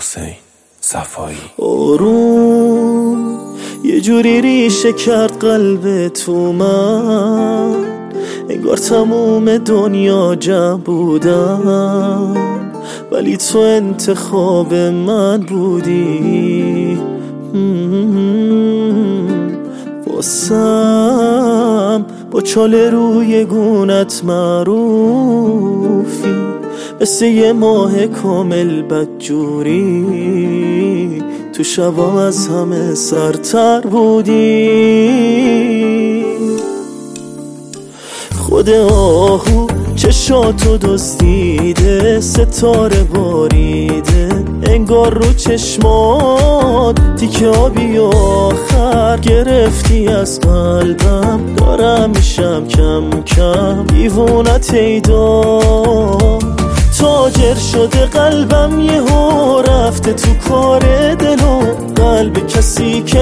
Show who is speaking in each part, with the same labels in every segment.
Speaker 1: حسین صفایی.
Speaker 2: آروم یه جوری ریشه کرد قلب تو من، انگار تموم دنیا جمع بودن، ولی تو انتخاب من بودی. واسم با چاله روی گونت معروفی، مثل یه ماه کامل بدجوری، تو شبام از همه سرتر بودی. خود آهو چشاتو دزدیده، ستاره باریده، انگار رو چشمات تیکه آبی آخر گرفتی از قلبم. دارم میشم کم کم دیوونت ایدا، تاجر شده قلبم یهو رفته تو کار دلو، قلب کسی که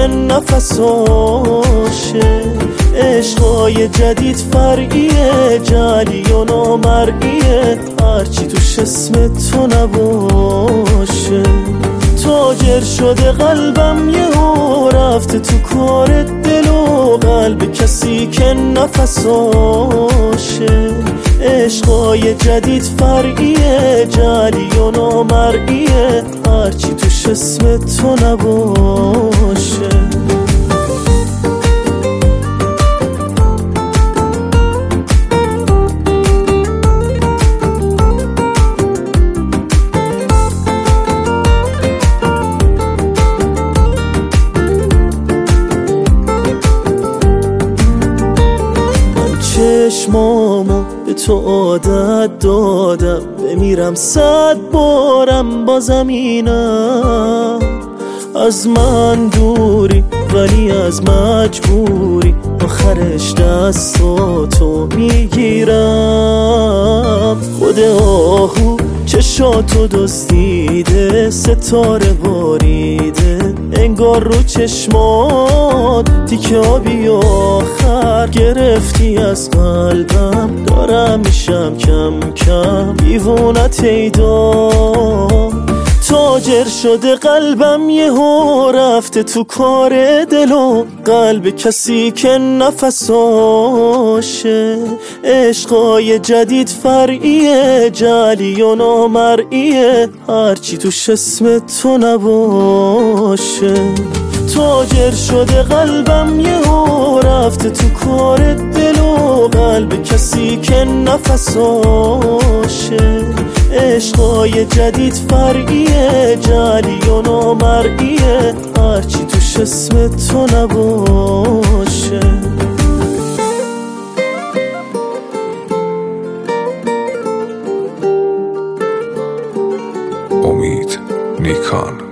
Speaker 2: نفساشه. عشقای جدید فرعیه، جعلی و نامرئیه، هرچی توش اسم تو نباشه. تاجر شده قلبم یهو رفته تو کار دلو، قلب کسی که نفساشه. عشقای جدید فرعیه، جعلی و نامرئیه، هرچی توش اسم تو نباشه. چشمامو به تو عادت دادم، بمیرم 100 بارم بازم اینم. از من دوری ولی از مجبوری، آخرش دستاتو میگیرم. خود آهو چشاتو دزدیده، ستاره باریده، انگار رو چشمات تیکه آبی آخر گرفتی از قلبم. دارم میشم کم کم دیوونت ایدا، تاجر شده قلبم یهو رفته تو کار دلو، قلب کسی که نفساشه. عشقای جدید فرعیه، جعلی و نامرئیه، هرچی توش اسم تو نباشه. تاجر شده قلبم یهو رفته تو کار دلو، قلب کسی که نفساشه. عشقای جدید فرعیه، جعلی و نامرئیه، هرچی توش اسم تو نباشه.
Speaker 1: امید نیکان.